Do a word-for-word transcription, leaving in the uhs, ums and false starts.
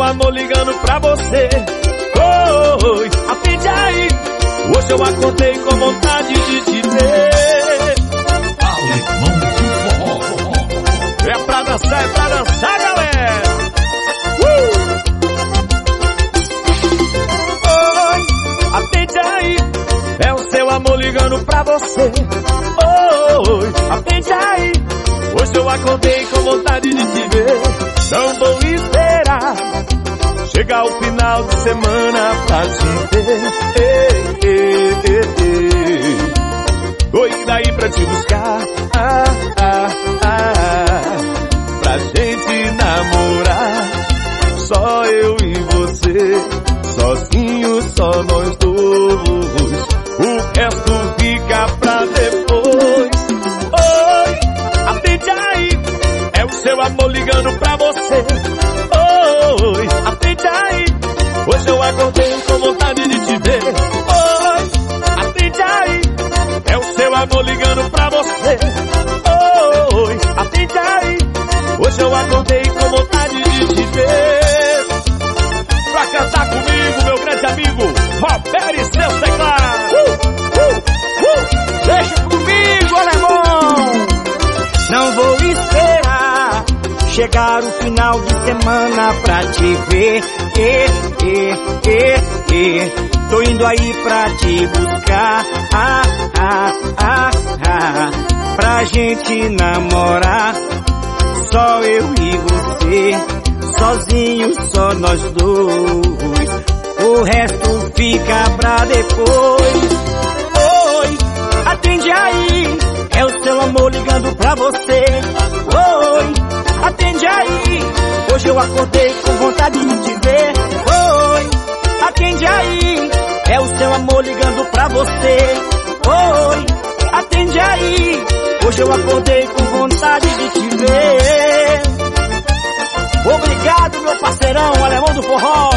amor ligando pra você. Oi, atende aí. Hoje eu acordei com vontade de te ver. Alemão do Forró. É pra dançar, é pra dançar, galera. uh! Oi, atende aí. É o seu amor ligando pra você. Oi, atende aí. Hoje eu acordei com vontade de te ver. Não vou esperar chegar o final de semana pra te ver. Ei, ei, ei, ei. Tô indo aí pra te buscar. Ah, ah, ah, pra gente namorar. Só eu e você, sozinho, só nós dois. O resto fica pra depois. Oi, atende aí. É o seu amor ligando pra você. Oi, atende aí. Hoje eu acordei com vontade de te ver. Oi, atende aí. É o seu amor ligando pra você. Oi, atende aí. Hoje eu acordei com vontade de te ver. Pra cantar comigo, meu grande amigo Roberto e seus teclados. Uh, uh, uh. Deixa comigo, alemão. Não vou esperar chegar o final de semana pra te ver. E, e, e, e. Tô indo aí pra te buscar. Ah, ah, ah, ah. Pra gente namorar. Só eu e você, sozinho, só nós dois. O resto fica pra depois. Oi, atende aí. É o seu amor ligando pra você. Oi, atende aí. Hoje eu acordei com vontade de te ver. Oi, atende aí. É o seu amor ligando pra você. Oi, atende aí. Hoje eu acordei com vontade de te ver. Obrigado, meu parceirão, Alemão do Forró.